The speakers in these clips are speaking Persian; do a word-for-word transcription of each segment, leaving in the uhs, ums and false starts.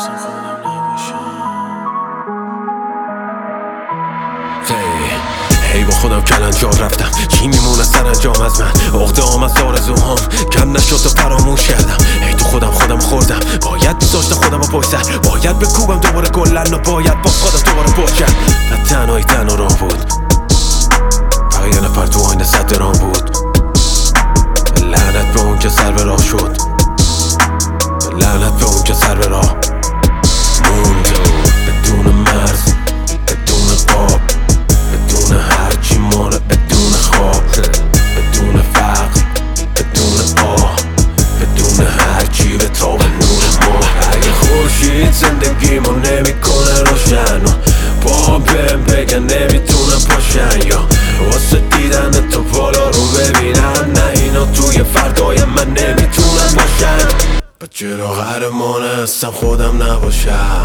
هی با خودم کلنجار رفتم، چی میمونه سرانجام از من؟ عقده هم از آرزوهام کم نشد و فراموش کردم. هی تو خودم خودم خوردم، باید میذاشتم خودم رو پشت سر، باید بکوبم دوباره گلن و باید با خودم دوباره پشت کرد. و تنهایی تنها راه بود، فقط یه نفر تو آینه صد رام بود. لعنت به اون که سر به راه شد، لعنت به اون که سر به راه موند. بدون مرز، بدون قاب، بدون هرچی ماره، بدون خواب، بدون فقر، بدون آه، بدون هرچی به تاب نور ماه. اگه خورشید زندگیمو نمیکنه روشن و با بهم بگن نمیتونم پاشن، یا واسه دیدن تو بالا رو ببینن، نه اینا توی فردای من نمیتونن باشن. با چرا قهرمانه هستم خودم نباشم؟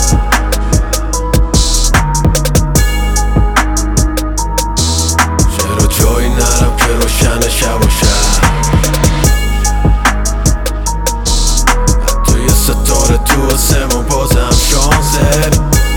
چرا جایی نرم که روشن شب باشم؟ حتی یه ستاره تو آسمون بازم شانسه.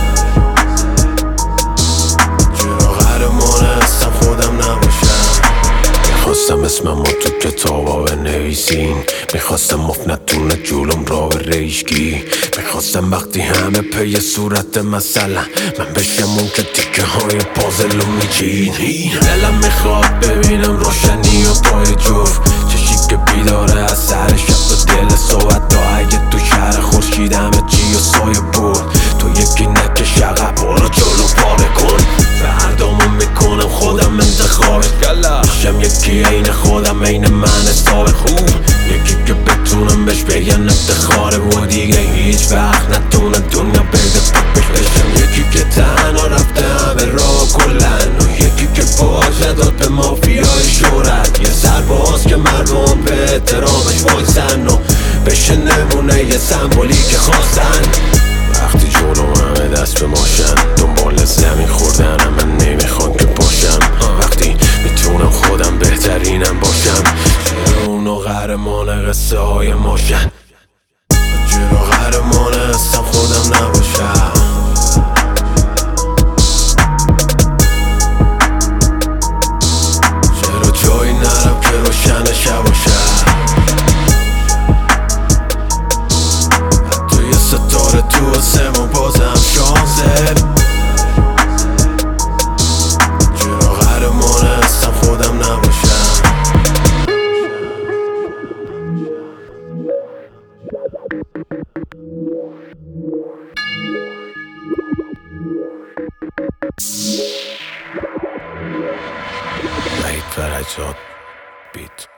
چرا قهرمانه هستم خودم نباشم؟ میخواستم اسمم رو تو کتابا بنویسین، میخواستم مفت نتونه جلوم را به ریشگی، میخواستم وقتی همه پی صورت مثلا من بشم اون که تیکه های پازل رو میچین. دلم میخواد ببینم روشنی و پای جفت، چشی که بیداره از سر شب و دل صحبت تا اگه تو شهر خورشید همه چی و سایه برد. تو یکی نکش عقب، برو جلو پاره کن، فردامو میکنم خودم انتخابت. میشم یکی عین خودم، عین من حساب خوب، یکی که بتونم بهش بگن افتخاره و دیگه هیچ وقت نتونه دنیا بده پاکش بشم. یکی که تنها رفته همه راه کلن و یکی که باشه داد به مافیای شهرت، یه سرباز که مردم به احترامش وایسن و بشه نمونه یه سمبولی که خواستن. وقتی جلو همه دست به ماشن، دنبال زمین خوردن من نمیخوان که باشم. وقتی میتونم خودم بهترینم باشم، چرا اونو قهرمان قصه های ماشن؟ چرا قهرمان هستم خودم نباشم؟ چرا جایی نرم که روشن شب باشم؟ حتی یه ستاره تو آسمون بازم شانسه. چرا قهرمان هستم خودم نباشم؟ وحید فرجاد بیت.